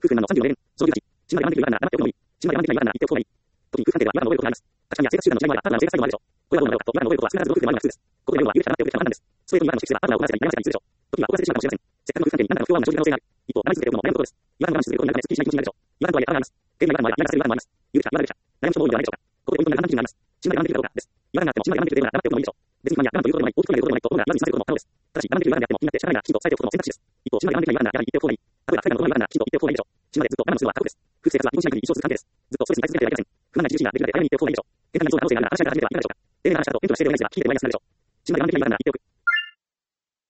夫婦の30の例上流価値。新まで満的というな、黙っておくのみ。新まで満的というな、言っておく方がいい。時に夫婦関係では今の覚えることがあります。確かに生活習慣の違いもあれば、生活作業もあるでしょう。これはどうなのかと、今の覚えることは少なからずご夫婦でもあるのが普通です。ここでは要は許した黙っておくしかなかったんです。ストレートに今の識別は、の行わせたり、悩ませたりするでしょう。時には怒らせてしまうかもしれません。せっかくの夫婦関係に何かの不協和音が生じる可能性がある。一方、黙り続けておくのも悩むことです。違和感を我慢することになるため、すっきりしない気持ちになるでしょう。違和感とはいえ、あります。ゲームの違和感もあり、嫌がらせる違和感もあります。許した、言われるした。悩む人も多いのではないでしょうか。ここでポイントが簡単になります。新まで我慢できるかどうかです。違和感があっても、新まで我慢できるというなら黙っておくのもいいでしょう。別に不満や我慢ということでもない、大きくなることでもないと、どんな言わずにさせることも可能です。ただし、我慢できる違和感であっても、気になって社会がきちんと伝えておくことも選択肢です。一方、新まで我慢できない違和感なら、やはり言っておく方がいい。例えば、不快なことの違和感なら、きちんと言っておく方がいいでしょう。新までずっと我慢するのは過酷です。夫婦生活は移動しない限り一生続く関係です。ずっとストレスに耐え続けてはいけません。不満な自重心ができるので、早めに言っておく方がいいでしょう。喧嘩になりそうな可能性があるなら、話し合いから始めてはいかがでしょうか。丁寧な話し合いとテンションがしているようなやつが聞いてもやりやすくなるでしょう。新まで我慢できない違和感なら言っておく。